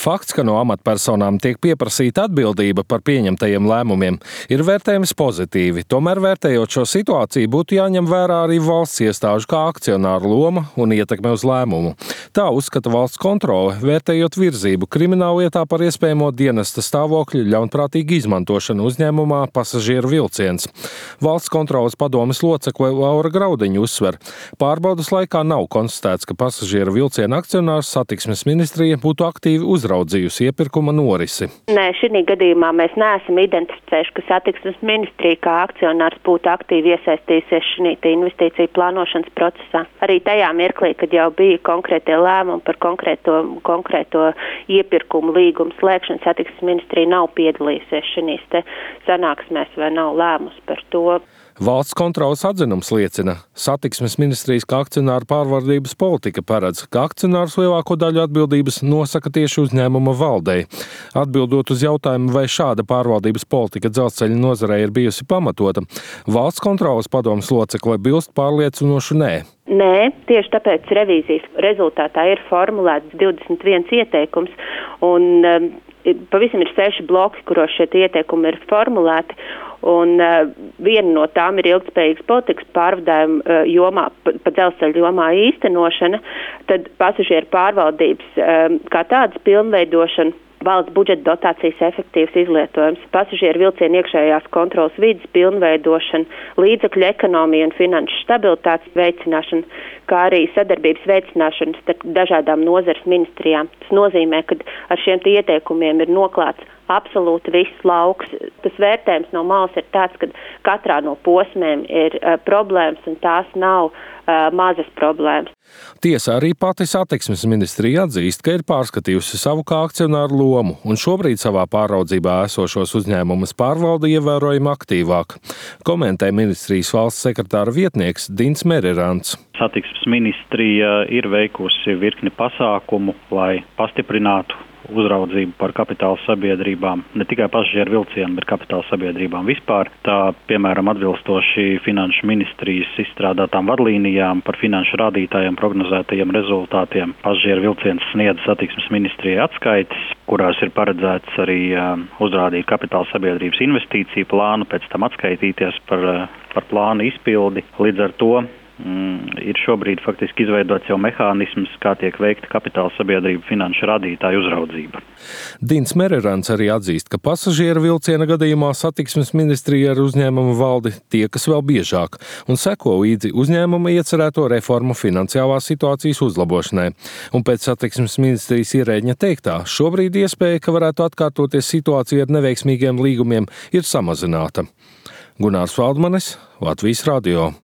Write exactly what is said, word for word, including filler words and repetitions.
Fakts, ka no amatpersonām tiek pieprasīta atbildība par pieņemtajiem lēmumiem, ir vērtējams pozitīvi. Tomēr, vērtējot šo situāciju, būtu jāņem vērā arī valsts iestāžu kā akcionāru loma un ietekme uz lēmumu. Tā uzskata valsts kontrole, vērtējot virzību krimināllietā par iespējamo dienesta stāvokļu ļaunprātīgu izmantošanu uzņēmumā Pasažieru vilciens. Valsts kontroles padomes locekle Laura Graudiņa uzsver, pārbaudas laikā nav konstatēts, ka Pasažieru vilciena akcionārs Satiksmes ministrija būtu aktīvi uzmanīgs. Uzraudzījusi iepirkuma norisi. Nē, šī gadījumā mēs neesam identificējuši, ka Satiksmes ministrija kā akcionārs būtu aktīvi iesaistījusies šī investīciju plānošanas procesā. Arī tajā mirklī, kad jau bija konkrētie lēmumi par konkrēto, konkrēto iepirkumu līgumu slēgšanu, Satiksmes ministrija nav piedalījusies šīs te sanāksmēs vai nav lēmusi par to. Valsts kontroles atzinums liecina, Satiksmes ministrijas kā akcionāra pārvaldības politika paredz, ka akcionārs lielāko daļu atbildības nosaka tieši uzņēmuma valdei. Atbildot uz jautājumu, vai šāda pārvaldības politika dzelzceļa nozarei ir bijusi pamatota, valsts kontroles padomes locekle bilst pārliecinošu nē. Nē, tieši tāpēc revīzijas rezultātā ir formulēts divdesmit viens ieteikums, un um, pavisam ir seši bloki, kuros šie ieteikumi ir formulēti, un uh, viena no tām ir ilgtspējīgas politikas pārvadājuma uh, jomā, pa, pa dzelzceļa jomā īstenošana, tad pasažieru pārvaldības um, kā tādas pilnveidošana, valsts budžeta dotācijas efektīvs izlietojums, pasažieru vilcienu iekšējās kontrolas vides pilnveidošana, līdzekļu ekonomija un finanšu stabilitātes veicināšana, kā arī sadarbības veicināšana starp dažādām nozares ministrijām. Tas nozīmē, ka ar šiem ieteikumiem ir noklāts absolūti viss lauks. Tas vērtējums no malas ir tāds, ka katrā no posmiem ir uh, problēmas, un tās nav uh, mazas problēmas. Tiesa arī pati Satiksmes ministrija atzīst, ka ir pārskatījusi savu kā akcionāru lomu, un šobrīd savā pāraudzībā esošos uzņēmumus pārvalda ievērojami aktīvāk. Komentē ministrijas valsts sekretāra vietnieks Dins Merirants. Satiksmes ministrija ir veikusi virkni pasākumu, lai pastiprinātu uzraudzību par kapitāla sabiedrībām, ne tikai pasažieru vilcienu, bet kapitāla sabiedrībām vispār. Tā, piemēram, atbilstoši finanšu ministrijas izstrādātām vadlīnijām par finanšu rādītājiem prognozētajiem rezultātiem, pasažieru vilciens sniedz Satiksmes ministrijai atskaites, kurās ir paredzēts arī uh, uzrādīt kapitāla sabiedrības investīciju plānu, pēc tam atskaitīties par, uh, par plānu izpildi. Līdz ar to Mm, ir šobrīd faktiski izveidots jau mehānisms, kā tiek veikta kapitāla sabiedrība finanšu rādītāju uzraudzība. Dins Merirants arī atzīst, ka pasažieru vilciena gadījumā Satiksmes ministrija ar uzņēmumu valdi tiekas vēl biežāk un seko līdzi uzņēmuma iecerēto reformu finansiālās situācijas uzlabošanai. Un pēc Satiksmes ministrijas ierēģņa teiktā, šobrīd iespēja, ka varētu atkārtoties situācija ar neveiksmīgiem līgumiem, ir samazināta. Gunārs Valdmanis, Latvijas radio.